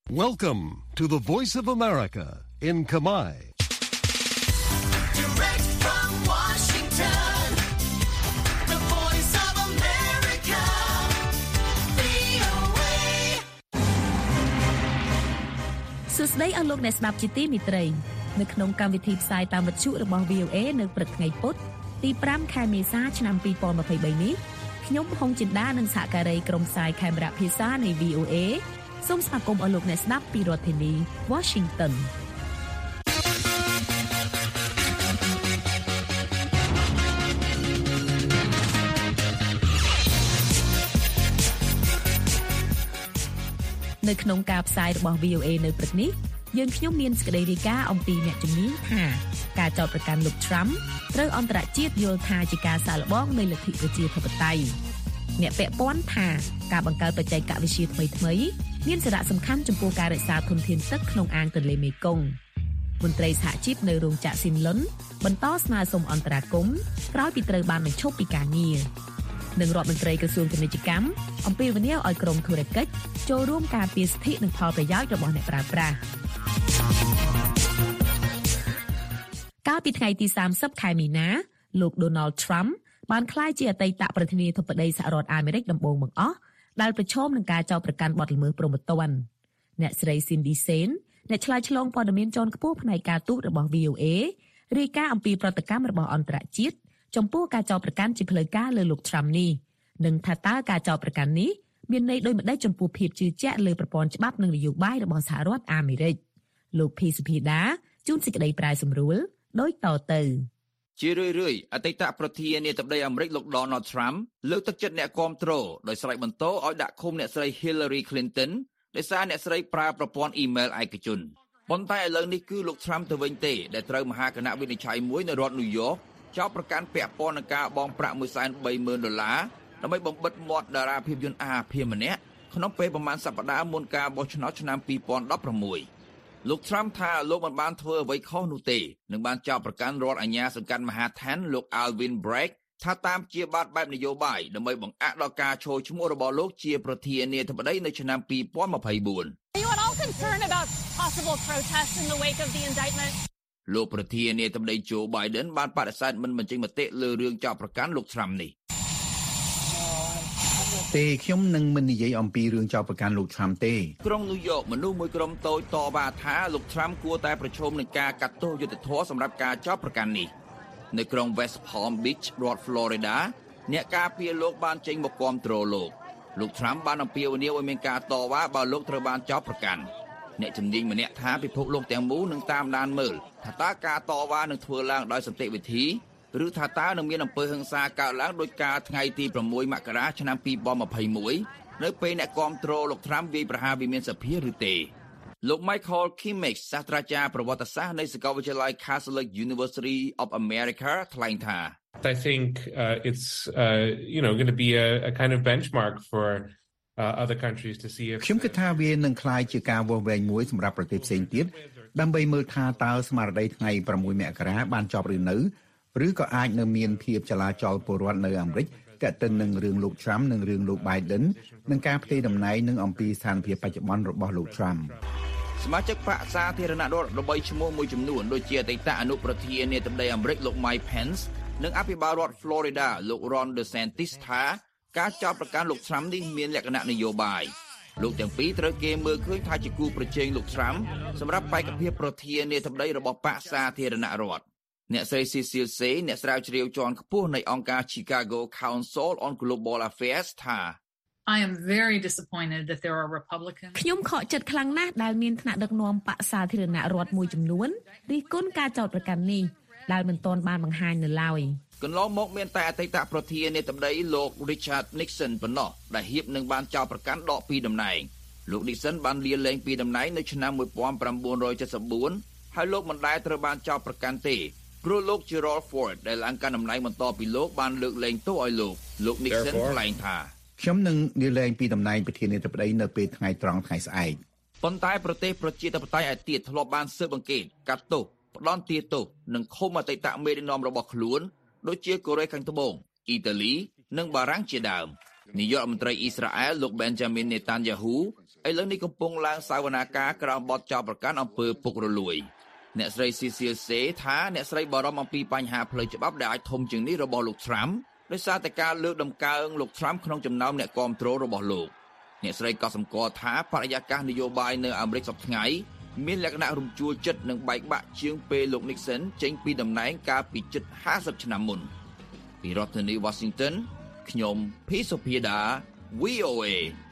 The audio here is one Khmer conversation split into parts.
Welcome to the Voice of America in Kamai. Direct from Washington, the Voice of America, VOA. សួស្តីអស់លោកអ្នកស្ដាប់ជាទីមេត្រីនៅក្នុងកម្មវិធីផ្សាយតាមវិទ្យុរបស់ VOA នៅព្រឹកថ្ងៃពុធទី5ខែមេសាឆ្នាំ2023នេះខ្ញុំហុងចិន្តានិងសហការីក្រុមផ្សាយខេមរៈភាសានៃ VOA សូមស្វាគមន៍អស់លោកអ្នកស្ដាប់ពីរដ្ឋធានី Washington នៅក្នុងការផ្សាយរបស់ VOA នៅព្រឹកនេះយើងខ្ញុំមានសេចក្តីរាយការណ៍អំពីអ្នកជំនាញថាការចោទប្រកាន់លោក Trump ត្រូវអន្តរជាតិយល់ថាជាការសាកល្បងនៃលទ្ធិប្រជាធិបតេយ្យអ្នកពាក់ព័ន្ធថាការបង្កើតបច្ចេកវិទ្យាថ្មីៗមានសារៈសំខាន់ចំពោះការរក្សាធនធានទឹកក្នុងអាងទន្លេមេគង្គមន្ត្រីសហជីពនៅរោងចក្រស៊ីនឡុនបន្តស្នើសុំអន្តរាគមន៍ក្រោយពីត្រូវបានបញ្ឈប់ពីការងារនិងរដ្ឋមន្ត្រីក្រសួងពាណិជ្ជកម្មអំពាវនាវឲ្យក្រមធុរកិច្ចចូលរួមការពារសិទ្ធិនិងផលប្រយោជន៍របស់អ្នកប្រើប្រាស់កាលពីថ្ងៃទី30ខែមីនាលោក Donald Trump បានក្លាយជាអតីតប្រធានាធិបតីសហរដ្ឋអាមេរិកដំបូងបង្អស់ដែលប្រឈមនឹងការចោទប្រកាន់បទល្មើសព្រហ្មទណ្ឌអ្នកស្រី Cindy Saine អ្នកឆ្លើយឆ្លងព័ត៌មានជាន់ខ្ពស់ផ្នែកការទូតរបស់ VOA រាយការណ៍អំពីប្រតិកម្មរបស់អន្តរជាតិចំពោះការចោទប្រកាន់ជាផ្លូវការលើលោក Trump នេះនិងថាតើការចោទប្រកាន់នេះមានន័យដូចម្តេចចំពោះភាពជឿជាក់លើប្រព័ន្ធច្បាប់និងនយោបាយរបស់សហរដ្ឋអាមេរិកលោក P. Suphida ជួនសេចក្តីប្រាយសម្រួលដោយតទៅជារឿយៗអតីតប្រធានាធិបតីអាមេរិកលោក Donald Trump លើកទឹកចិត្តអ្នកគាំទ្រដោយស្រែកបន្ទោឲ្យដាក់ឃុំអ្នកស្រី Hillary Clinton ដោយសារអ្នកស្រីប្រើប្រព័ន្ធអ៊ីមែលឯកជនប៉ុន្តែឥឡូវនេះគឺលោក Trump ទៅវិញទេដែលត្រូវមហាគណៈវិនិច្ឆ័យមួយនៅរដ្ឋ New York ចោទប្រកាន់ពាក់ព័ន្ធនឹងការបង់ប្រាក់$130,000ដើម្បីបំបិទមាត់តារាភាពយន្តអាភិម្នាក់ក្នុងពេលប្រមាណសប្តាហ៍មុនការបោះឆ្នោតឆ្នាំ2016លោក Trump ថាលោកមិនបានធ្វើអ្វីខុសនោះទេនឹងបានចោទប្រកាន់រដ្ឋអាជ្ញាសង្កាត់មហាដ្ឋានលោក Alvin Bragg ថាតាមជាបាតបែបនយោបាយដើម្បីបង្អាក់ដល់ការឈរឈ្មោះរបស់លោកជាប្រធានាធិបតីនៅឆ្នាំ2024 You at all concerned about possible protests in the wake of the indictment? លោកប្រធានាធិបតី Joe Biden បានបដិសេធមិនបញ្ចេញមតិលើរឿងចោទប្រកាន់លោក Trump នេះទេខ្ញុំនឹងមិននិយាយអំពីរឿងចោទប្រកាន់លោក Trump ទេក្រុង New York មនុស្សមួយក្រុមតូចតវ៉ាថាលោក Trump គួរតែប្រឈមនឹងការកាត់ទោសយុត្តិធម៌សម្រាប់ការចោទប្រកាន់នេះនៅក្រុង West Palm Beach រដ្ឋ Florida អ្នកការពារលោកបានចេញមកគាំទ្រលោក Trump បានអំពាវនាវឲ្យមានការតវ៉ាបើលោកត្រូវបានចោទប្រកាន់អ្នកជំនាញម្នាក់ថាពិភពលោកទាំងមូលនឹងតាមដានមើលថាតើការតវ៉ានឹងធ្វើឡើងដោយសន្តិវិធីឬថាតើនឹងមានអំពើហិង្សាកើតឡើងដោយការថ្ងៃទី6មករាឆ្នាំ2021នៅពេលអ្នកគាំទ្រលោក Trump វាយប្រហារវិមានសភាឬទេលោក Michael Kimmich សាស្ត្រាចារ្យប្រវត្តិសាស្ត្រនៃសាកលវិទ្យាល័យ Catholic University of America ថ្លែងថា I think it's going to be a kind of benchmark for other countries to see if ខ្ញុំគិតថាវានឹងក្លាយជាការវាស់វែងមួយសម្រាប់ប្រទេសផ្សេងទៀតដើម្បីមើលថាតើស្មារតីថ្ងៃ6មករាបានចប់ឬនៅឬក៏អាចនៅមានភាពចលាចលពលរដ្ឋនៅអាមេរិកទាក់ទិននឹងរឿងលោក Trump និងរឿងលោក Biden និងការផ្ទេរតំណែងនិងអំពីស្ថានភាពបច្ចុប្បន្នរបស់លោក Trump សមាជិកបក្សសាធារណរដ្ឋល្បីឈ្មោះមួយចំនួនដូចជាអតីតអនុប្រធានាធិបតីអាមេរិកលោក Mike Pence និងអភិបាលរដ្ឋ Florida លោក Ron DeSantis ថាការចោទប្រកាន់លោក Trump នេះមានលក្ខណៈនយោបាយលោកទាំងពីរត្រូវគេមើលឃើញថាជាគូប្រជែងលោក Trump សម្រាប់បេក្ខភាពប្រធានាធិបតីរបស់បក្សសាធារណរដ្ឋអ្នកស្រី Cecile Say អ្នកស្រាវជ្រាវជាន់ខ្ពស់នៃអង្គការ Chicago Council on Global Affairs ថា I am very disappointed that there are Republicans ខ្ញុំខកចិត្តខ្លាំងណាស់ដែលមានថ្នាក់ដឹកនាំបក្សសាធារណរដ្ឋមួយចំនួនរិះគន់ការចោទប្រកាន់នេះដែលមិនទាន់បានបង្ហាញនៅឡើយកន្លងមកមានតែអតីតប្រធានាធិបតីលោក Richard Nixon ប៉ុណ្ណោះដែលហ៊ាននឹងបានចោទប្រកាន់ដកពីតំណែងលោក Nixon បានលាលែងពីតំណែងនៅឆ្នាំ1974ហើយលោកមិនដែលត្រូវបានចោទប្រកាន់ទេព្រោះលោក Gerald Ford ដែលឡើងកាន់តំណែងបន្តពីលោកបានលើកលែងទោសឲ្យលោក Nixon ថ្លែងថាខ្ញុំនឹងលាលែងពីតំណែងប្រធានាធិបតីនៅពេលថ្ងៃត្រង់ថ្ងៃស្អែកប៉ុន្តែប្រទេសប្រជាធិបតេយ្យឯទៀតធ្លាប់បានស៊ើបអង្កេតកាត់ទោសផ្ដន់ទាទោសនិងឃុំអតីតមេដឹកនាំរបស់ខ្លួនដូចជាកូរ៉េខាងត្បូងអ៊ីតាលីនិងបារាំងជាដើមនាយករដ្ឋមន្ត្រីអ៊ីស្រាអែលលោក Benjamin Netanyahu ឥឡូវនេះកំពុងឡើងសវនាការក្រោមបទចោទប្រកាន់អំពើពុករលួយអ្នកស្រី Cecile Say ថាអ្នកស្រីបារម្ភអំពីបញ្ហាផ្លូវច្បាប់ដែលអាចធំជាងនេះរបស់លោក Trump ដោយសារតែការលើកដំកើងលោក Trump ក្នុងចំណោមអ្នកគាំទ្ររបស់លោកអ្នកស្រីក៏សម្គាល់ថាបរិយាកាសនយោបាយនៅអាមេរិកសប្តាហ៍ថ្ងៃមានលក្ខណៈរំជួលចិត្តនិងបែកបាក់ជាងពេលលោក Nixon ចេញពីតំណែងកាលពីជិត50ឆ្នាំមុនពីរដ្ឋធានី Washington ខ្ញុំ ភីសុភាដា VOA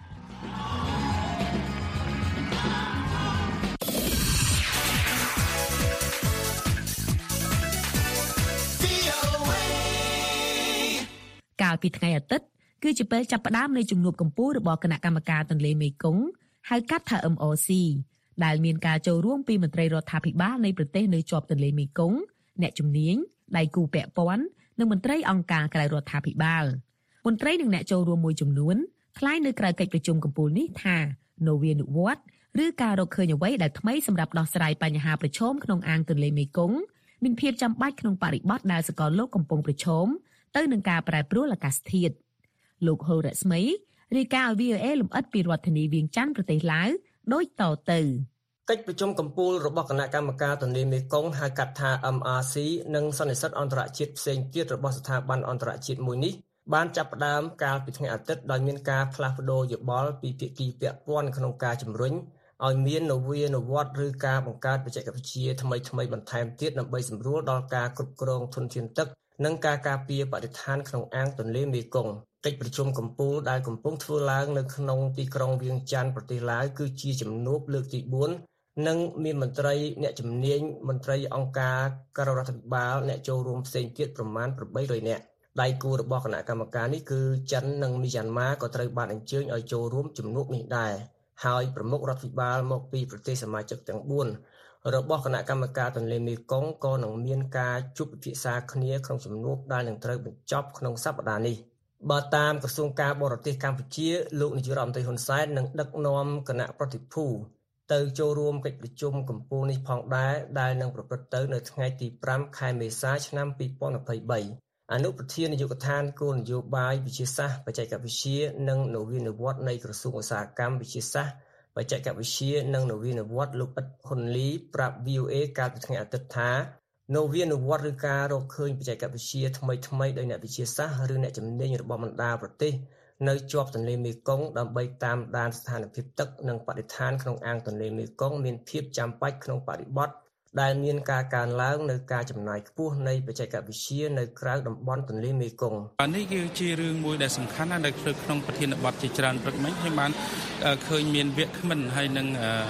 កាលពីថ្ងៃអាទិត្យគឺជាពេលចាប់ផ្ដើមនៃជំនួបកំពូលរបស់គណៈកម្មការទន្លេមេគង្គហៅកាត់ថា MRC ដែលមានការចូលរួមពីមន្ត្រីរដ្ឋាភិបាលនៃប្រទេសនៅជាប់ទន្លេមេគង្គអ្នកជំនាញដៃគូពាក់ព័ន្ធនិងមន្ត្រីអង្គការក្រៅរដ្ឋាភិបាលមន្ត្រីនិងអ្នកចូលរួមមួយចំនួនថ្លែងនៅក្រៅកិច្ចប្រជុំកំពូលនេះថានវានុវត្តន៍ឬការរកឃើញអ្វីដែលថ្មីសម្រាប់ដោះស្រាយបញ្ហាប្រឈមក្នុងអាងទន្លេមេគង្គមានភាពចាំបាច់ក្នុងបរិបទដែលសកលលោកកំពុងប្រឈមទៅនឹងការប្រែប្រួលអាកាសធាតុលោកហុលរស្មីរាយការណ៍ឲ្យ VOA លម្អិតពីរដ្ឋធានីវៀងច័ន្ទប្រទេសឡាវដូចតទៅកិច្ចប្រជុំកំពូលរបស់គណៈកម្មការទន្លេមេគង្គហៅកាត់ថា MRC និងសន្និសីទអន្តរជាតិផ្សេងទៀតរបស់ស្ថាប័នអន្តរជាតិមួយនេះបានចាប់ផ្ដើមកាលពីថ្ងៃអាទិត្យដោយមានការផ្លាស់ប្តូរយោបល់ពីភាគីពាក់ព័ន្ធក្នុងការជំរុញឲ្យមាននវានុវត្តន៍ឬការបង្កើតបច្ចេកវិទ្យាថ្មីៗបន្ថែមទៀតដើម្បីសម្រួលដល់ការគ្រប់គ្រងធនធានទឹកនិងការការពារបរិស្ថានក្នុងអាងទន្លេមេគង្គកិច្ចប្រជុំកំពូលដែលកំពុងធ្វើឡើងនៅក្នុងទីក្រុងវៀងច័ន្ទប្រទេសឡាវគឺជាជំនួបលើកទី4និងមានមន្ត្រីអ្នកជំនាញមន្ត្រីអង្គការក្រៅរដ្ឋាភិបាលអ្នកចូលរួមផ្សេងទៀតប្រមាណ800នាក់ដៃគូរបស់គណៈកម្មការនេះគឺចិននិងមីយ៉ាន់ម៉ាក៏ត្រូវបានអញ្ជើញឲ្យចូលរួមជំនួបនេះដែរហើយប្រមុខរដ្ឋាភិបាលមកពីប្រទេសសមាជិកទាំង4របស់គណៈកម្មការទន្លេមេគង្គក៏នឹងមានការជួបពិភាក្សាគ្នាក្នុងជំនួបដែលនឹងត្រូវបញ្ចប់ក្នុងសប្តាហ៍នេះបើតាមក្រសួងការបរទេសកម្ពុជាលោកនាយករដ្ឋមន្ត្រីហ៊ុនសែននឹងដឹកនាំគណៈប្រតិភូទៅចូលរួមកិច្ចប្រជុំកំពូលនេះផងដែរដែលនឹងប្រព្រឹត្តទៅនៅថ្ងៃទី5ខែមេសាឆ្នាំ2023អនុប្រធាននាយកដ្ឋានគោលនយោបាយវិទ្យាសាស្ត្របច្ចេកវិទ្យានិងនវានុវត្តន៍នៃក្រសួងឧស្សាហកម្មវិទ្យាសាស្ត្របច្ចេកវិទ្យានិងនវានុវត្តន៍លោកអ៊ិតហ៊ុនលីប្រាប់ VOA កាលពីថ្ងៃអាទិត្យថានវានុវត្តន៍ឬការរកឃើញបច្ចេកវិទ្យាថ្មីៗដោយអ្នកវិទ្យាសាស្ត្រឬអ្នកជំនាញរបស់បណ្ដាប្រទេសនៅជាប់ទន្លេមេគង្គដើម្បីតាមដានស្ថានភាពទឹកនិងបរិស្ថានក្នុងអាងទន្លេមេគង្គមានភាពចាំបាច់ក្នុងបរិបទដែលមានការកើនឡើងនៅការចំណាយខ្ពស់នៃបច្ចេកវិទ្យានៅក្រៅតំបន់ទន្លេមេគង្គនេះគឺជារឿងមួយដែលសំខាន់ណាស់នៅក្នុងប្រធានបទជាច្រើនព្រឹកមិញខ្ញុំបានឃើញមានវគ្គគ្មិនហើយនឹង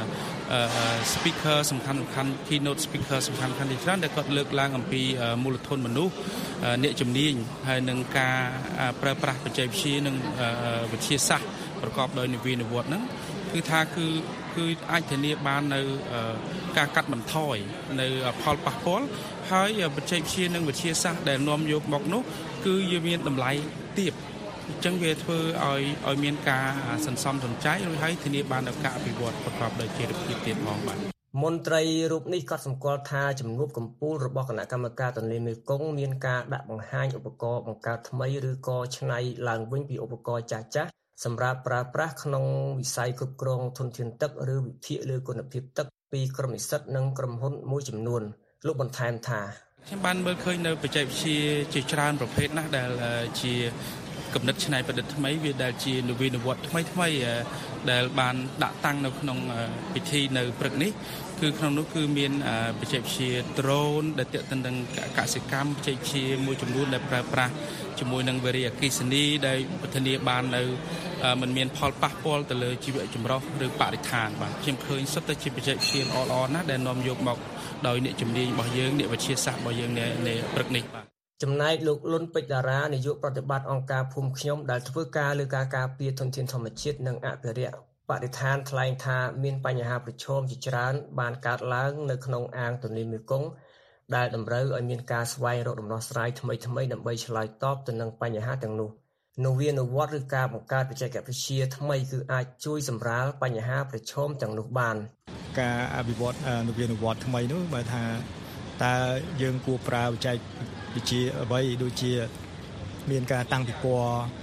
speaker សំខាន់ keynote speaker សំខាន់ជាច្រើនដែលគាត់លើកឡើងអំពីមូលធនមនុស្សអ្នកជំនាញហើយនឹងការប្រើប្រាស់បច្ចេកវិទ្យានិងវិទ្យាសាស្ត្រប្រកបដោយនវានុវត្តន៍ហ្នឹងគឺថាគឺអាចធានាបាននៅការកាត់បន្ថយនៅផលប៉ះពាល់ហើយបច្ចេកវិទ្យានិងវិទ្យាសាស្ត្រដែលនាំយកមកនោះគឺវាមានតម្លៃទាបអញ្ចឹងវាធ្វើឲ្យមានការសន្សំសំចៃរួចហើយធានាបាននូវការអភិវឌ្ឍប្រកបដោយចីរភាពទៀតផងបាទមន្ត្រីរូបនេះក៏សម្គាល់ថាជំនួបកំពូលរបស់គណៈកម្មការទន្លេមេគង្គមានការដាក់បង្ហាញឧបករណ៍បង្កើតថ្មីឬក៏ច្នៃឡើងវិញពីឧបករណ៍ចាស់ៗសម្រាប់ប្រើប្រាស់ក្នុងវិស័យគ្រប់គ្រងធនធានទឹកឬវិភាគលើគុណភាពទឹកពីក្រុមនិស្សិតនិងក្រុមហ៊ុនមួយចំនួនលោកបន្ថែមថាខ្ញុំបានមើលឃើញនៅបច្ចេកវិទ្យាជាច្រើនប្រភេទណាស់ដែលជាគំនិតច្នៃប្រឌិតថ្មីវាដែលជានវានុវត្តន៍ថ្មីដែលបានដាក់តាំងនៅក្នុងពិធីនៅព្រឹកនេះគឺក្នុងនោះគឺមានបច្ចេកវិទ្យា drone ដែលទាក់ទងនឹងកសិកម្មបច្ចេកវិទ្យាមួយចំនួនដែលប្រើប្រាស់ជាមួយនឹងវារីអគ្គិសនីដែលធានាបាននៅមិនមានផលប៉ះពាល់ទៅលើជីវៈចម្រុះឬបរិស្ថានបាទខ្ញុំឃើញសុទ្ធតែជាបច្ចេកវិទ្យាល្អៗណាស់ដែលនាំយកមកដោយអ្នកជំនាញរបស់យើងអ្នកវិទ្យាសាស្ត្ររបស់យើងនៅព្រឹកនេះបាទចំណែកលោកលុនពេជ្រតារានាយកប្រតិបត្តិអង្គការភូមិខ្ញុំដែលធ្វើការលើការការពារធនធានធម្មជាតិនិងអភិរក្សបរិស្ថានថ្លែងថាមានបញ្ហាប្រឈមជាច្រើនបានកើតឡើងនៅក្នុងអាងទន្លេមេគង្គដែលតម្រូវឲ្យមានការស្វែងរកដំណោះស្រាយថ្មីៗដើម្បីឆ្លើយតបទៅនឹងបញ្ហាទាំងនោះនវានុវត្តន៍ឬការបង្កើតបច្ចេកវិទ្យាថ្មីគឺអាចជួយសម្រាលបញ្ហាប្រឈមទាំងនោះបានការអភិវឌ្ឍនវានុវត្តន៍ថ្មីនោះបើថាតើយើងគួរប្រើបច្ចេកវិទ្យាអ្វីដូចជាមានការតាំងពិព័រណ៍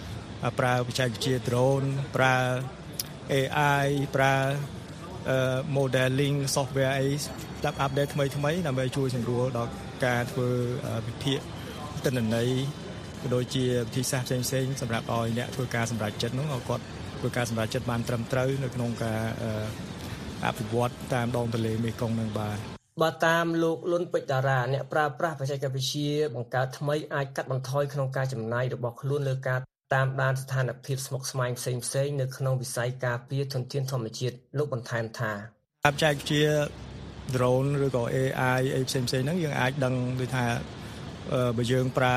ប្រើបច្ចេកវិទ្យា drone ប្រើ AI ប្រើ modeling software អីស្ដាប់ update ថ្មីដើម្បីជួយសម្រួលដល់ការធ្វើវិភាគទិន្នន័យក៏ដូចជាវិធីសាស្ត្រផ្សេងៗសម្រាប់ឲ្យអ្នកធ្វើការសម្រេចចិត្តនោះគាត់ធ្វើការសម្រេចចិត្តបានត្រឹមត្រូវនៅក្នុងការអភិវឌ្ឍតាមដងទន្លេមេគង្គនឹងបាទបើតាមលោកលុនពេជ្រតារាអ្នកប្រើប្រាស់បច្ចេកវិទ្យាបង្កើតថ្មីអាចកាត់បន្ថយក្នុងការចំណាយរបស់ខ្លួនលើការតាមដានស្ថានភាពស្មុគស្មាញផ្សេងៗនៅក្នុងវិស័យការពារធនធានធម្មជាតិលោកបន្ថែមថាបច្ចេកវិទ្យា drone ឬក៏ AI អីផ្សេងៗហ្នឹងយើងអាចដឹងដូចថាបើយើងប្រើ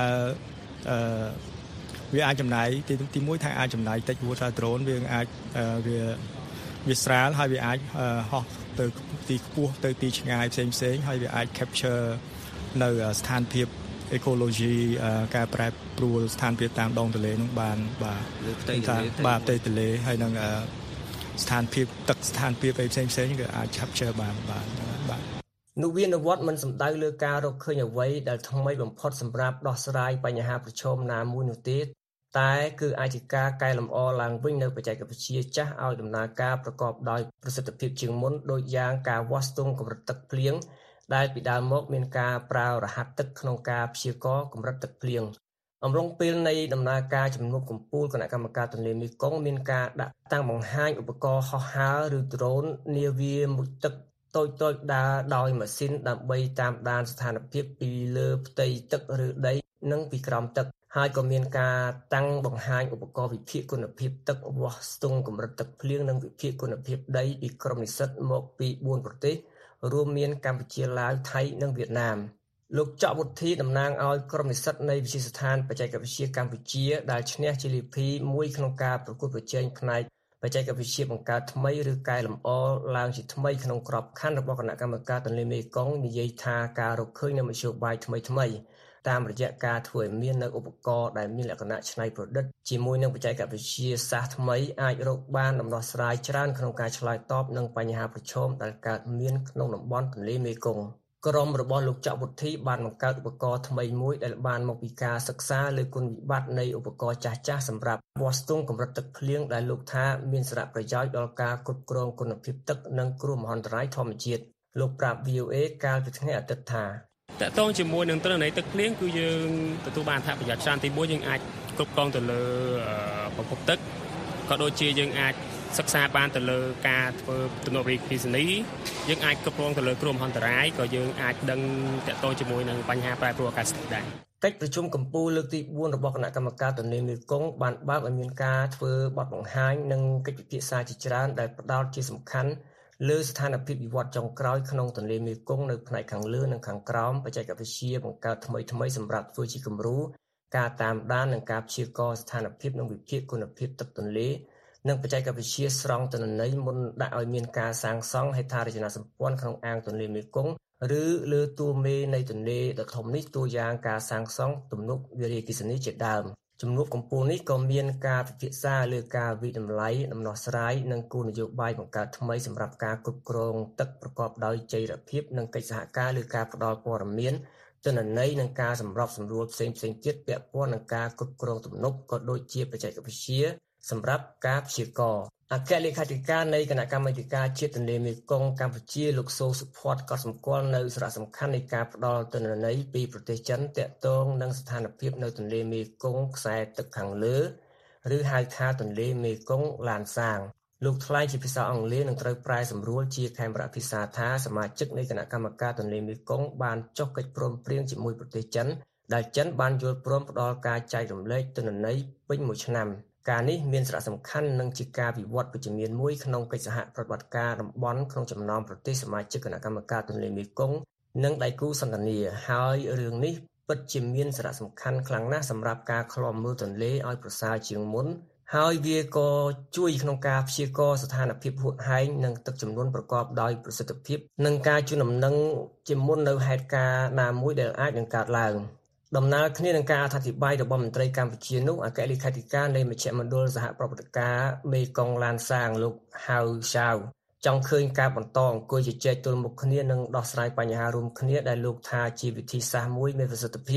វាអាចចំណាយទីមួយថាអាចចំណាយតិចព្រោះថា drone វាអាចវាស្រាលហើយវាអាចហោះទៅទីខ្ពស់ទៅទីឆ្ងាយផ្សេងៗហើយវាអាច capture នៅស្ថានភាព ecology ការប្រែប្រួលស្ថានភាពតាមដងទន្លេនោះបានបាទលើផ្ទៃទន្លេបាទផ្ទៃទន្លេហើយនឹងស្ថានភាពទឹកស្ថានភាពអីផ្សេងៗក៏អាច capture បានបាទនវានុវត្តន៍មិនសំដៅលើការរកឃើញអ្វីដែលថ្មីបំផុតសម្រាប់ដោះស្រាយបញ្ហាប្រឈមណាមួយនោះទេតែគឺអាចជាការកែលម្អឡើងវិញនៅបច្ចេកវិទ្យាចាស់ឲ្យដំណើរការប្រកបដោយប្រសិទ្ធភាពជាងមុនដូចយ៉ាងការវាស់ស្ទង់កម្រិតទឹកភ្លៀងដែលពីដើមមកមានការប្រើរហាត់ទឹកក្នុងការព្យាករណ៍កម្រិតទឹកភ្លៀងអំឡុងពេលនៃដំណើរការជំនួបកំពូលគណៈកម្មការទន្លេមេគង្គមានការដាក់តាំងបង្ហាញឧបករណ៍ហោះហើរឬ drone នាវាមុជទឹកតូចដើរដោយម៉ាស៊ីនដើម្បីតាមដានស្ថានភាពពីលើផ្ទៃទឹកឬដីនិងពីក្រោមទឹកហើយក៏មានការតាំងបង្ហាញឧបករណ៍វិភាគគុណភាពទឹកវាស់ស្ទង់កម្រិតទឹកភ្លៀងនិងវិភាគគុណភាពដីពីក្រុមនិស្សិតមកពី4ប្រទេសរួមមានកម្ពុជាឡាវថៃនិងវៀតណាមលោកច័ក្កវុធីតំណាងឲ្យក្រុមនិស្សិតនៃវិទ្យាស្ថានបច្ចេកវិទ្យាកម្ពុជាដែលឈ្នះជាលីភីមួយក្នុងការប្រកួតប្រជែងផ្នែកបច្ចេកវិទ្យាបង្កើតថ្មីឬកែលម្អឡើងជាថ្មីក្នុងក្របខ័ណ្ឌរបស់គណៈកម្មការទន្លេមេគង្គនិយាយថាការរកឃើញនូវមធ្យោបាយថ្មីតាមរយៈការធ្វើឲ្យមាននូវឧបករណ៍ដែលមានលក្ខណៈច្នៃប្រឌិតជាមួយនឹងបច្ចេកវិទ្យាសាស្ត្រថ្មីអាចរកបានដំណោះស្រាយច្រើនក្នុងការឆ្លើយតបនឹងបញ្ហាប្រឈមដែលកើតមានក្នុងតំបន់ទន្លេមេគង្គក្រុមរបស់លោកច័ក្កវុធីបានបង្កើតឧបករណ៍ថ្មីមួយដែលបានមកពីការសិក្សាលើគុណវិបត្តិនៃឧបករណ៍ចាស់ៗសម្រាប់វាស់ស្ទង់កម្រិតទឹកភ្លៀងដែលលោកថាមានសារៈប្រយោជន៍ដល់ការគ្រប់គ្រងគុណភាពទឹកនិងគ្រោះមហន្តរាយធម្មជាតិលោកប្រាប់ VOA កាលពីថ្ងៃអាទិត្យថាតកតងជាមួយនឹងទិន្នន័យទឹកភ្លៀងគឺយើងទទួលបានអត្ថប្រយោជន៍ច្រើនទី1យើងអាចគ្រប់គ្រងទៅលើប្រភពទឹកក៏ដូចជាយើងអាចសិក្សាបានទៅលើការធ្វើទំនប់រីគិសនីយើងអាចគ្រប់គ្រងទៅលើគ្រោះមហន្តរាយក៏យើងអាចដឹងតកតងជាមួយនឹងបញ្ហាប្រែប្រួលអាកាសធាតុដែរកិច្ចប្រជុំកំពូលលើកទី4របស់គណៈកម្មការទន្លេមេគង្គបានបើកឲ្យមានការធ្វើបទបង្ហាញនិងកិច្ចពិភាក្សាជាច្រើនដែលផ្ដោតជាសំខាន់លើស្ថានភាពវិវត្តចុងក្រោយក្នុងទន្លេមេគង្គនៅផ្នែកខាងលើនិងខាងក្រោមបច្ចេកវិទ្យាបង្កើតថ្មីសម្រាប់ធ្វើជាគំរូការតាមដាននិងការព្យាករណ៍ស្ថានភាពនិងវិភាគគុណភាពទឹកទន្លេនិងបច្ចេកវិទ្យាស្រង់ទិន្នន័យមុនដាក់ឲ្យមានការសាងសង់ហេដ្ឋារចនាសម្ព័ន្ធក្នុងអាងទន្លេមេគង្គឬលើទួលមេនៃទន្លេដ៏ធំនេះតួយ៉ាងការសាងសង់ទំនប់វារីអគ្គិសនីជាដើមជំនួបកំពូលនេះក៏មានការពិភាក្សាលើការវិតម្លៃដំណោះស្រាយនិងគោលនយោបាយបង្កើតថ្មីសម្រាប់ការគ្រប់គ្រងទឹកប្រកបដោយចីរភាពនិងកិច្ចសហការលើការផ្តល់ព័ត៌មានទិន្នន័យនិងការសម្របសម្រួលផ្សេងៗទៀតពាក់ព័ន្ធនឹងការគ្រប់គ្រងទំនប់ក៏ដូចជាបច្ចេកវិទ្យាសម្រាប់ការព្យាករណ៍អគ្គលេខាធិការនៃគណៈកម្មាធិការជាតិទន្លេមេគង្គកម្ពុជាលោកសូសុផាត់ក៏សម្គាល់នៅសារៈសំខាន់នៃការផ្តល់ទិន្នន័យពីប្រទេសចិនទាក់ទងនឹងស្ថានភាពនៅទន្លេមេគង្គខ្សែទឹកខាងលើឬហៅថាទន្លេមេគង្គឡានសាងលោកថ្លែងជាភាសាអង់គ្លេសនិងត្រូវប្រែសម្រួលជាខេមរៈភាសាថាសមាជិកនៃគណៈកម្មការទន្លេមេគង្គបានចុះកិច្ចព្រមព្រៀងជាមួយប្រទេសចិនដែលចិនបានយល់ព្រមផ្តល់ការចែករំលែកទិន្នន័យពេញមួយឆ្នាំការនេះមានសារៈសំខាន់និងជាការវិវត្តវិជ្ជមានមួយក្នុងកិច្ចសហប្រតិបត្តិការតំបន់ក្នុងចំណោមប្រទេសសមាជិកគណៈកម្មការទន្លេមេគង្គនិងដៃគូសន្ទនាហើយរឿងនេះពិតជាមានសារៈសំខាន់ខ្លាំងណាស់សម្រាប់ការឃ្លាំមើលទន្លេឲ្យប្រសើរជាងមុនហើយវាក៏ជួយក្នុងការព្យាករណ៍ស្ថានភាពហួតហែងនិងទឹកចំនួនប្រកបដោយប្រសិទ្ធភាពនិងការជូនដំណឹងជាមុននៅហេតុការណ៍ណាមួយដែលអាចនឹងកើតឡើងដំណើរគ្នានឹងការអធិប្បាយរបស់មន្ត្រីកម្ពុជានោះអគ្គលេខាធិការនៃមជ្ឈមណ្ឌលសហប្រតិបត្តិការមេគង្គឡានសាងលោកហៅឆាវចង់ឃើញការបន្តអង្គុយជជែកទល់មុខគ្នានិងដោះស្រាយបញ្ហារួមគ្នាដែលលោកថាជាវិធីសាស្ត្រមួយមានប្រសិទ្ធភាព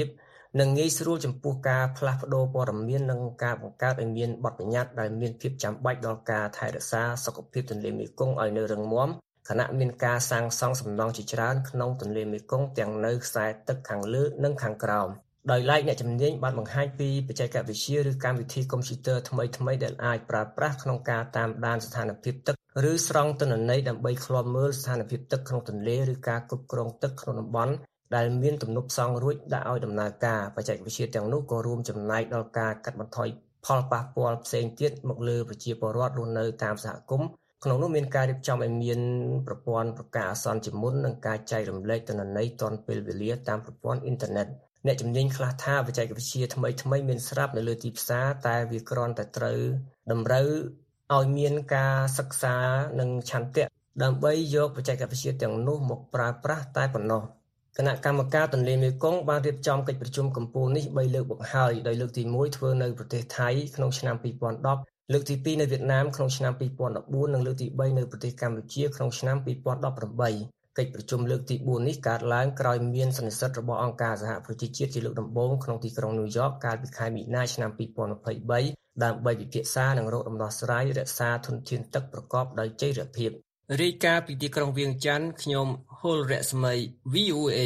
និងងាយស្រួលចំពោះការផ្លាស់ប្តូរព័ត៌មាននិងការបង្កើតឲ្យមានបទបញ្ញត្តិដែលមានភាពចាំបាច់ដល់ការថែរក្សាសុខភាពទន្លេមេគង្គឲ្យនៅរឹងមាំខណៈមានការសាងសង់សំណង់ជាច្រើនក្នុងទន្លេមេគង្គទាំងនៅខ្សែទឹកខាងលើនិងខាងក្រោមដោយឡែកអ្នកជំនាញបានបង្ហាញពីបច្ចេកវិទ្យាឬកម្មវិធីកុំព្យូទ័រថ្មីៗដែលអាចប្រើប្រាស់ក្នុងការតាមដានស្ថានភាពទឹកឬស្រង់ទិន្នន័យដើម្បីឃ្លាំមើលស្ថានភាពទឹកក្នុងទន្លេឬការគ្រប់គ្រងទឹកក្នុងតំបន់ដែលមានទំនប់ផ្សងរួចដាក់ឲ្យដំណើរការបច្ចេកវិទ្យាទាំងនោះក៏រួមចំណែកដល់ការកាត់បន្ថយផលប៉ះពាល់ផ្សេងទៀតមកលើប្រជាពលរដ្ឋរស់នៅតាមសហគមន៍ក្នុងនោះមានការរៀបចំឲ្យមានប្រព័ន្ធប្រកាសអាសន្នជាមុននិងការចែករំលែកទិន្នន័យទាន់ពេលវេលាតាមប្រព័ន្ធអ៊ីនធឺណិតអ្នកជំនាញខ្លះថាបច្ចេកវិទ្យាថ្មីៗមានស្រាប់នៅលើទីផ្សារតែវាគ្រាន់តែត្រូវតម្រូវឲ្យមានការសិក្សានិងឆន្ទៈដើម្បីយកបច្ចេកវិទ្យាទាំងនោះមកប្រើប្រាស់តែប៉ុណ្ណោះគណៈកម្មការទន្លេមេគង្គបានរៀបចំកិច្ចប្រជុំកំពូលនេះ3លើកមកហើយដោយលើកទី1ធ្វើនៅប្រទេសថៃក្នុងឆ្នាំ2010លើកទី2នៅវៀតណាមក្នុងឆ្នាំ2014និងលើកទី3នៅប្រទេសកម្ពុជាក្នុងឆ្នាំ2018កិច្ចប្រជុំលើកទី4នេះកើតឡើងក្រោយមានសន្និសីទរបស់អង្គការសហប្រជាជាតិជាលើកដំបូងក្នុងទីក្រុងញូវយ៉កកាលពីខែមីនាឆ្នាំ2023ដើម្បីពិភាក្សានិងរកដំណោះស្រាយរក្សាធនធានទឹកប្រកបដោយចីរភាពរាយការណ៍ពីទីក្រុងវៀងច័ន្ទខ្ញុំហុលរស្មី VOA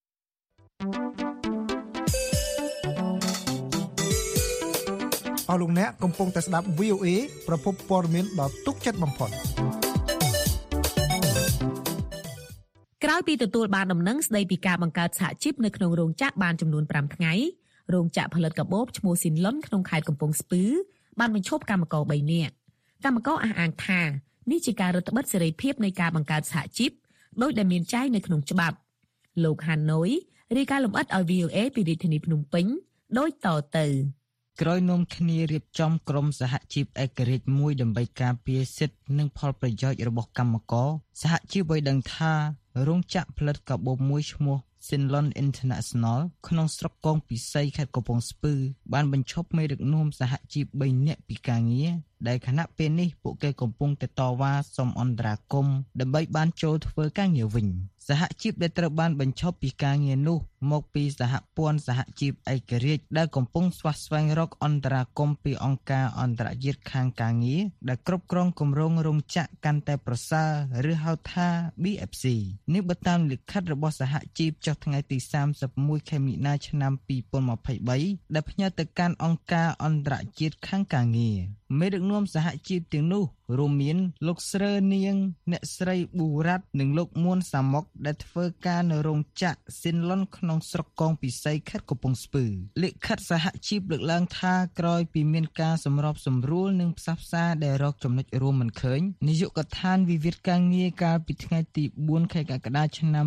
អស់លោកអ្នកកំពុងតែស្ដាប់ VOA ប្រភពព័ត៌មានដ៏ទុកចិត្តបំផុតក្រោយពីទទួលបានដំណឹងស្ដីពីការបង្កើតសហជីពនៅក្នុងរោងចក្របានចំនួន5ថ្ងៃរោងចក្រផលិតកាបូបឈ្មោះស៊ីនឡុនក្នុងខេត្តកំពង់ស្ពឺបានបញ្ឈប់កម្មករ3នាក់កម្មករអះអាងថានេះជាការរឹតបន្តឹងសេរីភាពនៃការបង្កើតសហជីពដោយដែលមានចែងនៅក្នុងច្បាប់លោកហាណូយរាយការណ៍លម្អិតឲ្យ VOA ពីរាជធានីភ្នំពេញដូចតទៅក្រោយនាំគ្នារៀបចំក្រុមសហជីពឯករាជ្យមួយដើម្បីការពារសិទ្ធិនិងផលប្រយោជន៍របស់កម្មករសហជីពឲ្យដឹងថារោងចក្រផលិតកាបូបមួយឈ្មោះ Sinlon International ក្នុងស្រុកកងពិសីខេត្តកំពង់ស្ពឺបានបញ្ឈប់មេដឹកនាំសហជីព3នាក់ពីការងារដែលខណៈពេលនេះពួកគេកំពុងតែតវ៉ាសុំអន្តរាគមន៍ដើម្បីបានចូលធ្វើការងារវិញសហជីពដែលត្រូវបានបញ្ឈប់ពីការងារនោះមកពីសហព័ន្ធសហជីពឯករាជ្យដែលកំពុងស្វះស្វែងរកអន្តរាគមន៍ពីអង្គការអន្តរជាតិខាងការងារដែលគ្រប់គ្រងគម្រោងរោងចក្រកាន់តែប្រសើរឬហៅថា BFC នេះបើតាមលិខិតរបស់សហជីពចុះថ្ងៃទី31ខែមីនាឆ្នាំ2023ដែលផ្ញើទៅកាន់អង្គការអន្តរជាតិខាងការងារមេដឹកនាំសហជីពទាំងនោះរួមមានលោកស្រើនាងអ្នកស្រីប៊ូរ៉ាត់និងលោកមួនសាមុកដែលធ្វើការនៅរោងចក្រស៊ីនឡុនក្នុងស្រុកកងពិសីខេត្តកំពង់ស្ពឺលិខិតសហជីពលើកឡើងថាក្រោយពីមានការសម្របសម្រួលនិងផ្សះផ្សាដែលរកចំណុចរួមមិនឃើញនាយកដ្ឋានវិវាទការងារកាលពីថ្ងៃទី4ខែកក្កដាឆ្នាំ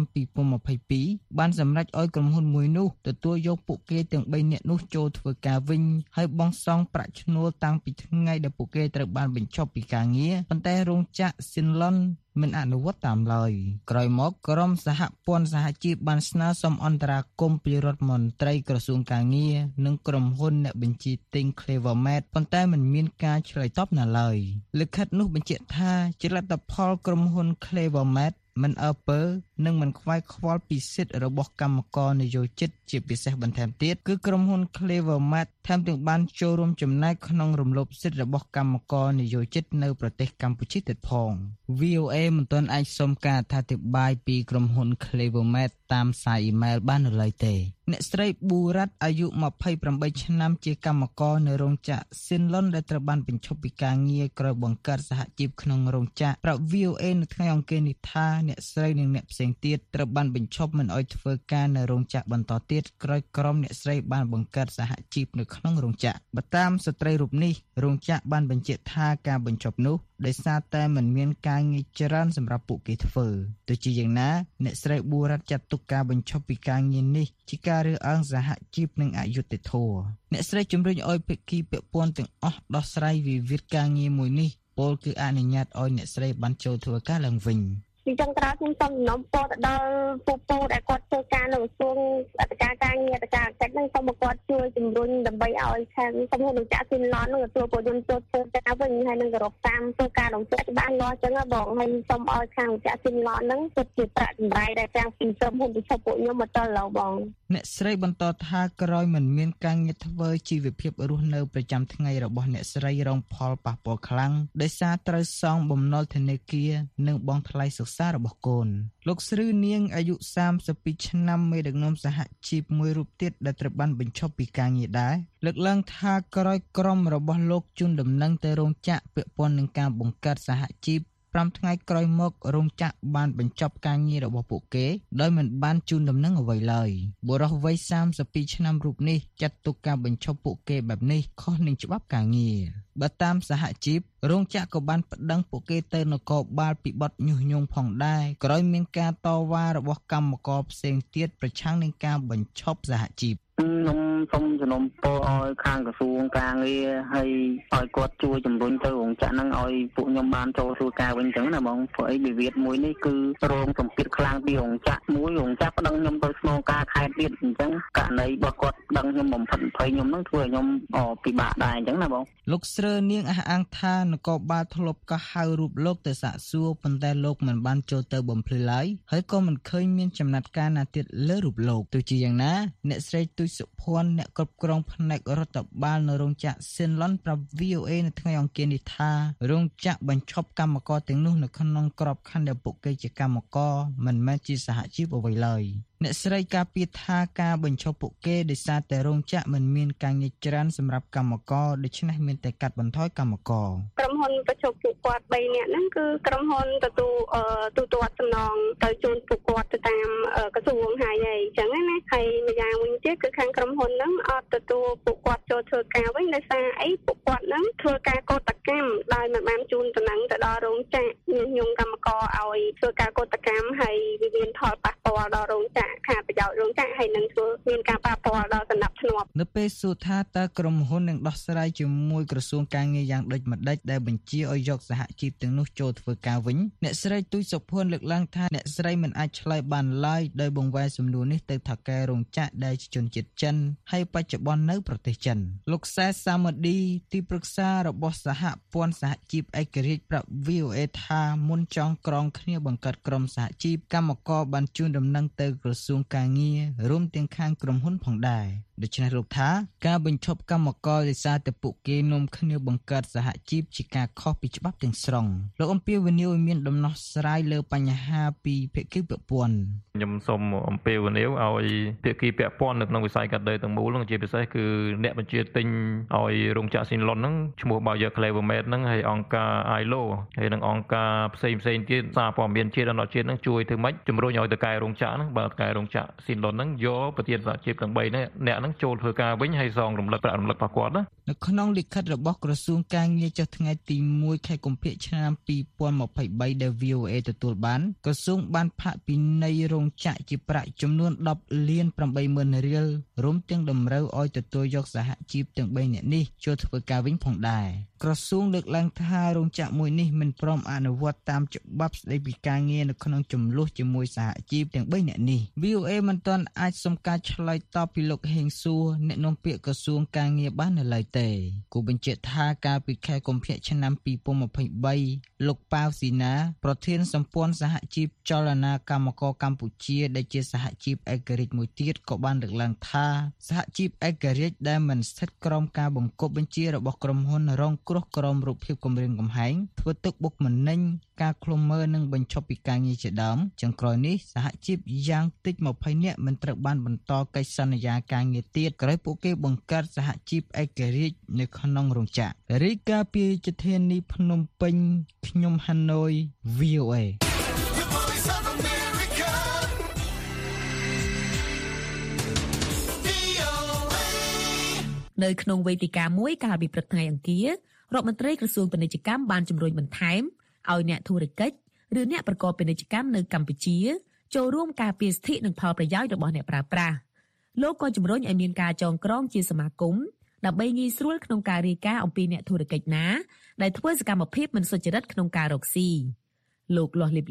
2022បានសម្រេចឲ្យក្រុមហ៊ុនមួយនោះទទួលយកពួកគេទាំង3នាក់នោះចូលធ្វើការវិញហើយបង់សងប្រាក់ឈ្នួលតាំងពីថ្ងៃដែលពួកគេត្រូវបានបញ្ឈប់ពីការងារប៉ុន្តែរោងចក្រ Sinlon មិនអនុវត្តតាមឡើយក្រោយមកក្រុមសហព័ន្ធសហជីពបានស្នើសុំអន្តរាគមន៍ពីរដ្ឋមន្ត្រីក្រសួងការងារនិងក្រុមហ៊ុនអ្នកបញ្ជាទិញ Clevermed ប៉ុន្តែមិនមានការឆ្លើយតបណាឡើយលិខិតនោះបញ្ជាក់ថាជាលទ្ធផលក្រុមហ៊ុន Clevermed មិនអើពើនិងមិនខ្វាយខ្វល់ពីសិទ្ធិរបស់កម្មករនយោជិតជាពិសេសបន្ថែមទៀតគឺក្រុមហ៊ុន Clevermed ថែមទាំងបានចូលរួមចំណែកក្នុងរំលោភសិទ្ធិរបស់កម្មករនយោជិតនៅប្រទេសកម្ពុជាទៀតផង VOA មិនទាន់អាចសុំការអធិប្បាយពីក្រុមហ៊ុន Clevermed តាមសារអ៊ីមែលបាននៅឡើយទេអ្នកស្រីប៊ូរ៉ាត់អាយុ28ឆ្នាំជាកម្មករនៅរោងចក្រ Sinlon ដែលត្រូវបានបញ្ឈប់ពីការងារក្រោយបង្កើតសហជីពក្នុងរោងចក្រប្រាប់ VOA នៅថ្ងៃអង្គារនេះថាអ្នកស្រីនិងអ្នកផ្សេងទៀតត្រូវបានបញ្ឈប់មិនឲ្យធ្វើការនៅរោងចក្របន្តទៀតក្រោយក្រុមអ្នកស្រីបានបង្កើតសហជីពនៅក្នុងរោងចក្របើតាមស្ត្រីរូបនេះរោងចក្របានបញ្ជាក់ថាការបញ្ឈប់នោះដោយសារតែមិនមានការងារច្រើនសម្រាប់ពួកគេធ្វើទោះជាយ៉ាងណាអ្នកស្រីប៊ូរ៉ាត់ចាត់ទុកការបញ្ឈប់ពីការងារនេះជាការរើសអើងសហជីពនិងអយុត្តិធម៌អ្នកស្រីជំរុញឲ្យភាគីពាក់ព័ន្ធទាំងអស់ដោះស្រាយវិវាទការងារមួយនេះពលគឺអនុញ្ញាតឲ្យអ្នកស្រីបានចូលធ្វើការឡើងវិញអញ្ចឹងក្រោយខ្ញុំសូមសំណូមពរទៅដល់ពូដែលគាត់ធ្វើការនៅក្រសួងអធិការការងារអធិការកិច្ចហ្នឹងសូមឲ្យគាត់ជួយជំរុញដើម្បីឲ្យខាងក្រុមហ៊ុនរោងចក្រស៊ីនឡននឹងទទួលពួកខ្ញុំចូលធ្វើការវិញហើយនឹងគោរពតាមធ្វើការរោងចក្រច្បាស់លាស់អញ្ចឹងបងហើយសូមឲ្យខាងរោងចក្រស៊ីនឡនហ្នឹងពិតជាប្រាក់ចម្រៃដែលខាងពីក្រុមហ៊ុនពិសេសពួកខ្ញុំមកដល់ឡើយបងអ្នកស្រីបន្តថាក្រោយមិនមានការងារធ្វើជីវភាពរស់នៅប្រចាំថ្ងៃរបស់អ្នកស្រីរងផលប៉ះពាល់ខ្លាំងដោយសារត្រូវសងបំណុលធនាគារនិងបង់ថ្លៃសិក្សារបស់កូនលោកស្រីនាងអាយុ32ឆ្នាំមេដឹកនាំសហជីពមួយរូបទៀតដែលត្រូវបានបញ្ឈប់ពីការងារដែរលើកឡើងថាក្រោយក្រុមរបស់លោកជូនដំណឹងទៅរោងចក្រពាក់ព័ន្ធនឹងការបង្កើតសហជីព5ថ្ងៃក្រោយមករោងចក្របានបញ្ចប់ការងាររបស់ពួកគេដោយមិនបានជូនដំណឹងអ្វីឡើយបុរសវ័យ32ឆ្នាំរូបនេះចាត់ទុកការបញ្ឈប់ពួកគេបែបនេះខុសនឹងច្បាប់ការងារបើតាមសហជីពរោងចក្រក៏បានប្តឹងពួកគេទៅនគរបាលពីបទញុះញង់ផងដែរក្រោយមានការតវ៉ារបស់កម្មករផ្សេងទៀតប្រឆាំងនឹងការបញ្ឈប់សហជីពខ្ញុំសូមសំណូមពរឲ្យខាងក្រសួងការងារហើយឲ្យគាត់ជួយជំរុញទៅរោងចក្រហ្នឹងឲ្យពួកខ្ញុំបានចូលធ្វើការវិញចឹងណាបងព្រោះអីវិវាទមួយនេះគឺរងសម្ពាធខ្លាំងពីរោងចក្រមួយរោងចក្រប្តឹងខ្ញុំទៅស្នងការខេត្តទៀតអញ្ចឹងករណីរបស់គាត់ប្តឹងខ្ញុំបំផិតភ័យខ្ញុំហ្នឹងធ្វើឲ្យខ្ញុំពិបាកដែរអញ្ចឹងណាបងលោកស្រីនាងអះអាងថានគរបាលធ្លាប់កោះហៅរូបលោកទៅសាកសួរប៉ុន្តែលោកមិនបានចូលទៅបំភ្លឺឡើយហើយក៏មិនឃើញមានចំណាត់ការណាទៀតលើរូបលោកទោះជាយ៉ាងណាអ្នកស្រីទូចសុភ័ណ្ឌអ្នកគ្រប់គ្រងផ្នែករដ្ឋបាលនៅរោងចក្រស៊ីនឡុនប្រាប់ VOA នៅថ្ងៃអង្គារនេះថារោងចក្របញ្ឈប់កម្មករទាំងនោះនៅក្នុងក្របខ័ណ្ឌដែលពួកគេជាកម្មករមិនមែនជាសហជីពអ្វីឡើយអ្នកស្រីការពារថាការបញ្ឈប់ពួកគេដោយសារតែរោងចក្រមិនមានការងារច្រើនសម្រាប់កម្មករដូច្នេះមានតែកាត់បន្ថយកម្មករក្រុមហ៊ុនបញ្ឈប់ពួកគាត់3នាក់ហ្នឹងគឺក្រុមហ៊ុនទូទាត់សំណងទៅជូនពួកគាត់ទៅតាមក្រសួងហើយអញ្ចឹងណាហើយម្យ៉ាងវិញទៀតគឺខាងក្រុមហ៊ុនហ្នឹងអត់ទទួលពួកគាត់ចូលធ្វើការវិញដោយសារអីពួកគាត់ហ្នឹងធ្វើការកោតកម្មដោយមិនបានជូនដំណឹងទៅដល់រោងចក្រញុះញង់កម្មករឲ្យធ្វើការកោតកម្មហើយវាមានផលប៉ះពាល់ដល់រោងចក្រខាតប្រយោជន៍រោងចក្រហើយនឹងធ្វើមានការប៉ះពាល់ដល់សណ្ដាប់ធ្នាប់នៅពេលសួរថាតើក្រុមហ៊ុននឹងដោះស្រាយជាមួយក្រសួងការងារយ៉ាងដូចម្តេចដែលបញ្ជាឲ្យយកសហជីពទាំងនោះចូលធ្វើការវិញអ្នកស្រីទូចសុភ័ណ្ឌលើកឡើងថាអ្នកស្រីមិនអាចឆ្លើយបានឡើយដោយបង្វែរសំណួរនេះទៅថៅកែរោងចក្រដែលជាជនជាតិចិនហើយបច្ចុប្បន្ននៅប្រទេសចិនលោកសែសាម៉ាឌីទីប្រឹក្សារបស់សហព័ន្ធសហជីពឯករាជ្យប្រាប់ VOA ថាមុនចង់ក្រងគ្នាបង្កើតក្រុមសហជីពកម្មករបានជូនដំណឹងទៅក្រសួងការងាររួមទាំងខាងក្រុមហ៊ុនផងដែរដូច្នេះលោកថាការបញ្ឈប់កម្មករដោយសារតែពួកគេនាំគ្នាបង្កើតសហជីពជាការខុសពីច្បាប់ទាំងស្រុងលោកអំពាវនាវឲ្យមានដំណោះស្រាយលើបញ្ហាពីភាគីពាក់ព័ន្ធខ្ញុំសូមអំពាវនាវឲ្យភាគីពាក់ព័ន្ធនៅក្នុងវិស័យកាត់ដេរទាំងមូលនឹងជាពិសេសគឺអ្នកបញ្ជាទិញឲ្យរោងចក្រស៊ីនឡុនហ្នឹងឈ្មោះ Bayer Clevermate ហ្នឹងហើយអង្គការ ILO ហើយនិងអង្គការផ្សេងទៀតសារព័ត៌មានជាតិអន្តរជាតិហ្នឹងជួយធ្វើម៉េចជំរុញឲ្យតកែរោងចក្រហ្នឹងបើតកែរោងចក្រស៊ីនឡុនហ្នឹងយកប្រធានសហជីពទាំង3នាក់ហ្នឹងចូលធ្វើការវិញហើយសងរំលឹកប្រាក់រំលឹករបស់គាត់ណានៅក្នុងលិខិតរបស់ក្រសួងការងារចុះថ្ងៃទី1ខែកុម្ភៈឆ្នាំ2023ដែល VOA ទទួលបានក្រសួងបានផាកពិន័យរោងចក្រជាប្រាក់ចំនួន10.80 លានរៀលរួមទាំងតម្រូវឲ្យទទួលយកសហជីពទាំង3នាក់នេះចូលធ្វើការវិញផងដែរក្រសួងលើកឡើងថារោងចក្រមួយនេះមិនព្រមអនុវត្តតាមច្បាប់ស្តីពីការងារនៅក្នុងចំនួនជាមួយសហជីពទាំង3នាក់នេះ VOA មិនទាន់អាចសុំការឆ្លើយតបពីលោកហេងសួរអ្នកនាំពាក្យក្រសួងការងារបាននៅឡើយទេគូបញ្ជាក់ថាកាលពីខែកុម្ភៈឆ្នាំ2023លោកប៉ាវស៊ីណាប្រធានសម្ព័ន្ធសហជីពចលនាកម្មករកម្ពុជាដែលជាសហជីពឯករាជ្យមួយទៀតក៏បានលើកឡើងថាសហជីពឯករាជ្យដែលមិនស្ថិតក្រោមការបង្គាប់បញ្ជារបស់ក្រុមហ៊ុនរងគ្រោះក្រោមរូបភាពគំរាមកំហែងធ្វើទុកបុកម្នេញការឃ្លាំមើលនិងបញ្ឈប់ពីការងារជាដើមចុងក្រោយនេះសហជីពយ៉ាងតិច20នាក់មិនត្រូវបានបន្តកិច្ចសន្យាការងារទៀតក្រោយពួកគេបង្កើតសហជីពឯករាជ្យនៅក្នុងរោងចក្ររាយការណ៍ពីរាជធានីភ្នំពេញខ្ញុំហាណូយ VOA នៅក្នុងវេទិកាមួយកាលពីព្រឹកថ្ងៃអង្គាររដ្ឋមន្ត្រីក្រសួងពាណិជ្ជកម្មបានជំរុញបន្ថែមឲ្យអ្នកធុរកិច្ចឬអ្នកប្រកបពាណិជ្ជកម្មនៅកម្ពុជាចូលរួមការពារសិទ្ធិនិងផលប្រយោជន៍របស់អ្នកប្រើប្រាស់លោកក៏ជំរុញឲ្យមានការចងក្រងជាសមាគមដើម្បីងាយស្រួលក្នុងការរាយការណ៍អំពីអ្នកធុរកិច្ចណាដែលធ្វើសកម្មភាពមិនសុចរិតក្នុងការរកស៊ីលោកលាស់លីប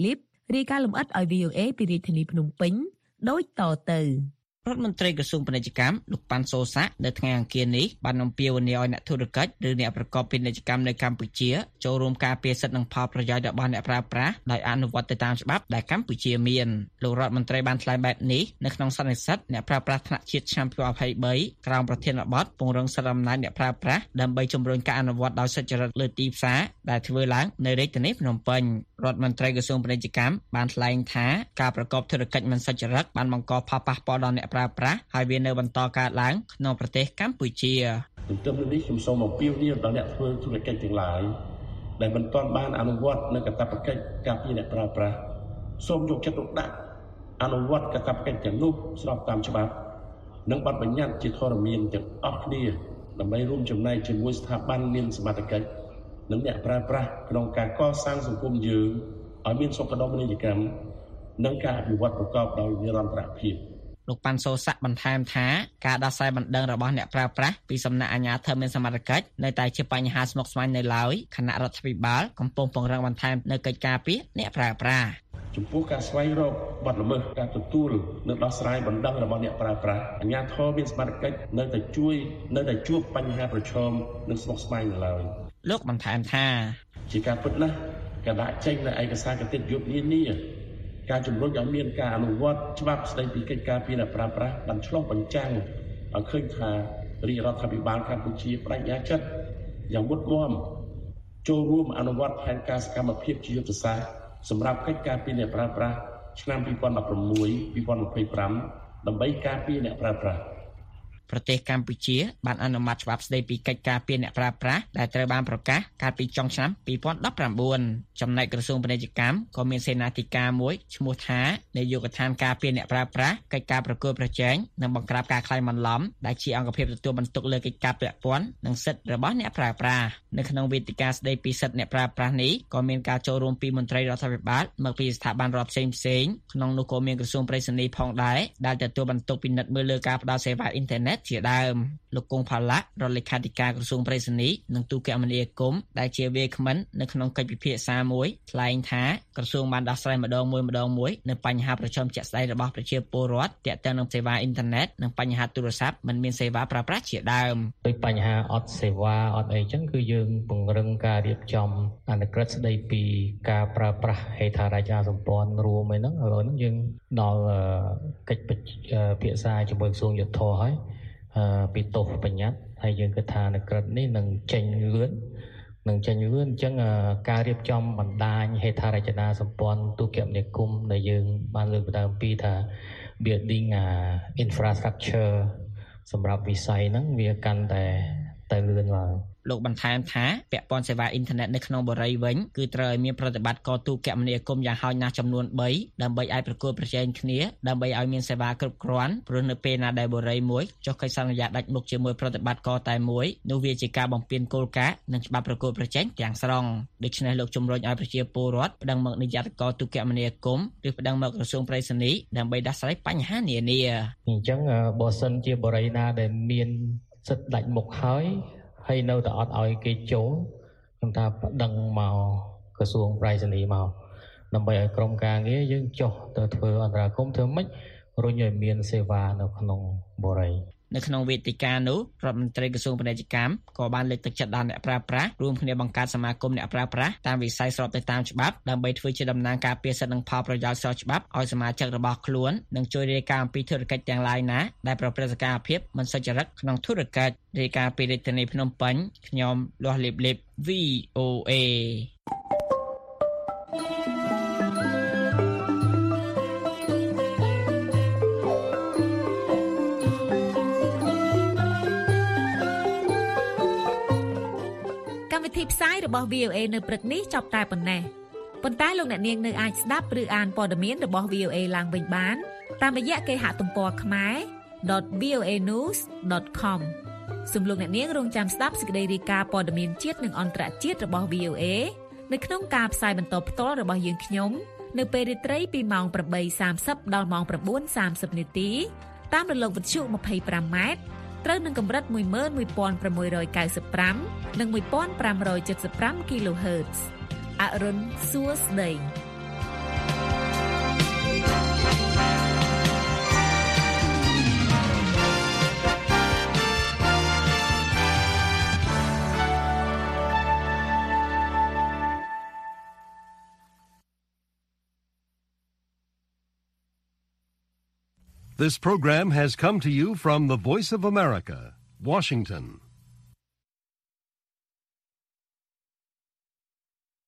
រាយការណ៍លម្អិតឲ្យ VOA ពីរាជធានីភ្នំពេញដូចតទៅរដ្ឋមន្ត្រីក្រសួងពាណិជ្ជកម្មលោកប៉ាន់សូសាក់នៅថ្ងៃអង្គារនេះបានអំពាវនាវឲ្យអ្នកធុរកិច្ចឬអ្នកប្រកបពាណិជ្ជកម្មនៅកម្ពុជាចូលរួមការពារសិទ្ធិនិងផលប្រយោជន៍របស់អ្នកប្រើប្រាស់ដោយអនុវត្តទៅតាមច្បាប់ដែលកម្ពុជាមានលោករដ្ឋមន្ត្រីបានថ្លែងបែបនេះនៅក្នុងសន្និសីទអ្នកប្រើប្រាស់ថ្នាក់ជាតិឆ្នាំ2023ក្រោមប្រធានបទពង្រឹងសិទ្ធិអំណាចអ្នកប្រើប្រាស់ដើម្បីជំរុញការអនុវត្តដោយសុចរិតលើទីផ្សារដែលធ្វើឡើងនៅរាជធានីភ្នំពេញរដ្ឋមន្ត្រីក្រសួងពាណិជ្ជកម្មបានថ្លែងថាការប្រកបធុរកិច្ចមិនសុចរិតបានបង្កផលប៉ះពាល់ដល់អ្នកប្រើប្រាស់ហើយវានៅបន្តកើតឡើងក្នុងប្រទេសកម្ពុជាទន្ទឹមនឹងនេះខ្ញុំសូមអំពាវនាវដល់អ្នកធ្វើធុរកិច្ចទាំងឡាយដែលមិនទាន់បានអនុវត្តនូវកាតព្វកិច្ចការពារអ្នកប្រើប្រាស់សូមយកចិត្តទុកដាក់អនុវត្តកាតព្វកិច្ចទាំងនោះស្របតាមច្បាប់និងបទបញ្ញត្តិជាធរមានទាំងអស់គ្នាដើម្បីរួមចំណែកជាមួយស្ថាប័នមានសមត្ថកិច្ចនិងអ្នកប្រើប្រាស់ក្នុងការកសាងសង្គមយើងឲ្យមានសុខដុមនីយកម្មនិងការអភិវឌ្ឍប្រកបដោយនិរន្តរភាពលោកប៉ាន់សូសាក់បន្ថែមថាការដោះស្រាយបណ្ដឹងរបស់អ្នកប្រើប្រាស់ពីសំណាក់អាជ្ញាធរមានសមត្ថកិច្ចនៅតែជាបញ្ហាស្មុគស្មាញនៅឡើយគណៈរដ្ឋាភិបាលកំពុងពង្រឹងបន្ថែមនៅកិច្ចការពារអ្នកប្រើប្រាស់ចំពោះការស្វែងរកបទល្មើសការទទួលនិងដោះស្រាយបណ្ដឹងរបស់អ្នកប្រើប្រាស់អាជ្ញាធរមានសមត្ថកិច្ចនៅតែជួបបញ្ហាប្រឈមនិងស្មុគស្មាញនៅឡើយលោកបន្ថែមថាជាការពិតណាស់ការដាក់ចេញនៅឯកសារគតិយុត្តនានាការជំរុញឲ្យមានការអនុវត្តច្បាប់ស្តីពីកិច្ចការពារអ្នកប្រើប្រាស់បានឆ្លុះបញ្ចាំងឲ្យឃើញថារាជរដ្ឋាភិបាលកម្ពុជាបដិញ្ញាចិត្តយ៉ាងមុតមាំចូលរួមអនុវត្តផែនការសកម្មភាពជាយុទ្ធសាស្ត្រសម្រាប់កិច្ចការពារអ្នកប្រើប្រាស់ឆ្នាំ2016-2025ដើម្បីការពារអ្នកប្រើប្រាស់ប្រទេសកម្ពុជាបានអនុម័តច្បាប់ស្តីពីកិច្ចការពារអ្នកប្រើប្រាស់ដែលត្រូវបានប្រកាសកាលពីចុងឆ្នាំ2019ចំណែកក្រសួងពាណិជ្ជកម្មក៏មានសេនាធិការមួយឈ្មោះថានាយកដ្ឋានការពារអ្នកប្រើប្រាស់កិច្ចការប្រកួតប្រជែងនិងបង្ក្រាបការក្លែងបន្លំដែលជាអង្គភាពទទួលបន្ទុកលើកិច្ចការពាក់ព័ន្ធនិងសិទ្ធិរបស់អ្នកប្រើប្រាស់នៅក្នុងវេទិកាស្តីពីសិទ្ធិអ្នកប្រើប្រាស់នេះក៏មានការចូលរួមពីមន្ត្រីរដ្ឋាភិបាលមកពីស្ថាប័នរដ្ឋផ្សេងៗក្នុងនោះក៏មានក្រសួងប្រៃសណីផងដែរដែលទទួលបន្ទុកពិនិត្យមើលលើការផ្តល់សេវាអ៊ីនធឺណិតជាដើមលោកគង់ផាឡាក់រដ្ឋលេខាធិការក្រសួងប្រៃសណីនិងទូរគមនាគមន៍ដែលជាវាគ្មិននៅក្នុងកិច្ចពិភាក្សាមួយថ្លែងថាក្រសួងបានដោះស្រាយម្ដងមួយនៅបញ្ហាប្រឈមជាក់ស្ដែងរបស់ប្រជាពលរដ្ឋទាក់ទងនឹងសេវាអ៊ីនធឺណិតនិងបញ្ហាទូរស័ព្ទមិនមានសេវាប្រើប្រាស់ជាដើមដោយបញ្ហាអត់សេវាអត់អីចឹងគឺយើងពង្រឹងការរៀបចំអនុក្រឹត្យស្ដីពីការប្រើប្រាស់ហេដ្ឋារចនាសម្ព័ន្ធរួមឯហ្នឹងហើយហ្នឹងយើងដល់កិច្ចពិភាក្សាជាមួយក្រសួងយុទ្ធភ័ពហើយពីទោសបញ្ញត្តិហើយយើងគិតថាអនុក្រឹត្យនេះនឹងចេញលឿនអញ្ចឹងការរៀបចំបណ្ដាញហេដ្ឋារចនាសម្ព័ន្ធទូរគមនាគមន៍ដែលយើងបានលើកឡើងអំពីថា building infrastructure សម្រាប់វិស័យហ្នឹងវាកាន់តែលឿនឡើងលោកបន្ថែមថាពាក់ព័ន្ធសេវាអ៊ីនធឺណិតនៅក្នុងបុរីវិញគឺត្រូវឲ្យមានប្រតិបត្តិការទូរគមនាគមន៍យ៉ាងហោចណាស់ចំនួន3ដើម្បីឲ្យប្រកួតប្រជែងគ្នាដើម្បីឲ្យមានសេវាគ្រប់គ្រាន់ព្រោះនៅពេលណាដែលបុរីមួយចុះកិច្ចសន្យាដាច់មុខជាមួយប្រតិបត្តិការតែមួយនោះវាជាការបំពានគោលការណ៍និងច្បាប់ប្រកួតប្រជែងទាំងស្រុងដូច្នេះលោកជំរុញឲ្យប្រជាពលរដ្ឋប្តឹងមកនាយកដ្ឋានទូរគមនាគមន៍ឬប្តឹងមកក្រសួងប្រៃសណីដើម្បីដោះស្រាយបញ្ហានានាអញ្ចឹងបើសិនជាបុរីណាដែលមានសិទ្ធិដាច់មុខហើយនៅតែអត់ឲ្យគេចូលខ្ញុំថាប្តឹងមកក្រសួងប្រៃសណីមកដើម្បីឲ្យក្រុមការងារយើងចុះទៅធ្វើអន្តរាគមន៍ធ្វើម៉េចរុញឲ្យមានសេវានៅក្នុងបុរីនៅក្នុងវេទិកានោះរដ្ឋមន្ត្រីក្រសួងពាណិជ្ជកម្មក៏បានលើកទឹកចិត្តដល់អ្នកប្រើប្រាស់រួមគ្នាបង្កើតសមាគមអ្នកប្រើប្រាស់តាមវិស័យស្របទៅតាមច្បាប់ដើម្បីធ្វើជាតំណាងការពារសិទ្ធិនិងផលប្រយោជន៍ស្របច្បាប់ឲ្យសមាជិករបស់ខ្លួននិងជួយរាយការណ៍អំពីធុរកិច្ចទាំងឡាយណាដែលប្រព្រឹត្តសកម្មភាពមិនសុចរិតក្នុងធុរកិច្ចរាយការណ៍ពីរាជធានីភ្នំពេញខ្ញុំលាស់លីបលីប VOA វិធីផ្សាយរបស់ VOA នៅព្រឹកនេះចប់តែប៉ុណ្ណេះប៉ុន្តែលោកអ្នកនាងនៅអាចស្ដាប់ឬអានព័ត៌មានរបស់ VOA ឡើងវិញបានតាមរយៈគេហទំព័រខ្មែរ.voanews.com សូមលោកអ្នកនាងរងចាំស្ដាប់សេចក្តីរាយការណ៍ព័ត៌មានជាតិនិងអន្តរជាតិរបស់ VOA នៅក្នុងការផ្សាយបន្តផ្ទាល់របស់យើងខ្ញុំនៅពេលរាត្រីពីម៉ោង 8:30 ដល់ម៉ោង 9:30 នាទីតាមរលកវិទ្យុ 25Mត្រូវនឹងកម្រិត 11695 និង 1575 kHz អរុនសួស្តី This program has come to you from the Voice of America, Washington.